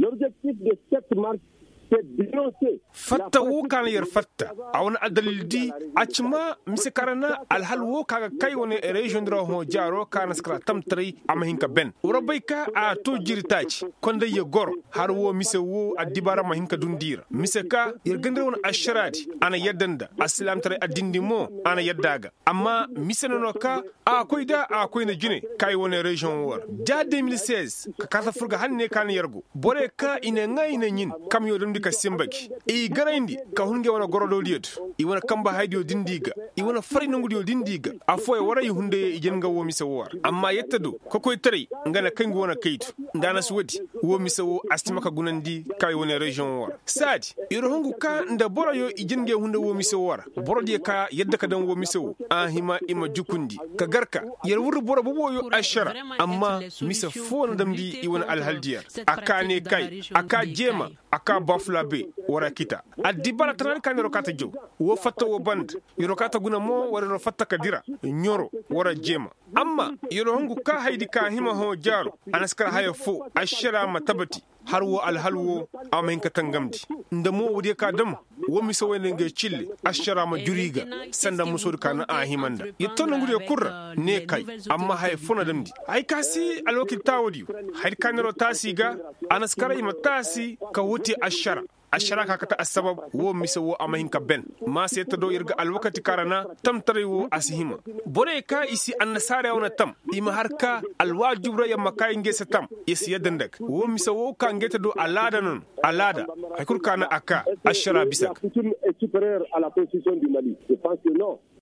L'objectif de cette marche, fatta wo kana yar fatta a wani adalildi a cima misikarana alhal wo kaga kai wani region dra ho jaro kana skra tamtri amahinka ben urabayka a to jirtaci konda ye gor har wo mise wo adibara mahinka dundira miseka yirgandre wani asharati ana yaddanda aslam tare adindi mo ana yaddaga amma misenono ka a koy na jine kai wani region war da 2016 ka kasa furga hanne kana yargo bore ka ina ngai na yin kam yo ka simbaki e garandi ka hunge wana gorodo liyeto i wana kamba haydio dindiga i wana fari nangudio dindiga afoy wara yi hunde e jenga wo misawo amma yettado ko koy tari ngana kangu wana kaytu ndana suwadi wo misawo astimaka gunandi kay wona region war sadi yoro hungu ka nda boro yo i jenge hunde wo misawo wara boro de ka yedda ka dan wo misawo hima ima jukundi ka garka yer wuro boro bo yo ashara amma misa fona damdi i wana alhaldiya akane kai aka jema aka baflabe wara kita adibara tanan kan rokata jo wo fatta wo band rokata guna mo wara ro fatta kadira nyoro wara jema amma yoro hangu ka haydi ka hima ho jaro anaskara hayo fo ashara matabati har wo alhalwo amen ka tangamdi ndamo wudi ka dam wo mi so wene nge chille ashara ma juriga sanda musod kana ahimanda yetton ngudi kurra ne kai amma hay fona damdi ay kasi alwaki tawdi hay kanero tasiga anaskara ima tasi ka wuti ashara ka kata asbab wo misa wo amahin ka ben ma se to do irga alwakati karana tam tare wo asihima bore ka isi annasara wona tam ima harka alwajibra ya makai ngese tam isi yadandak wo misa wo ka ngeta do alada non alada hay kurkana aka ashara bisak supérieur à la constitution du Mali. Je pense que non.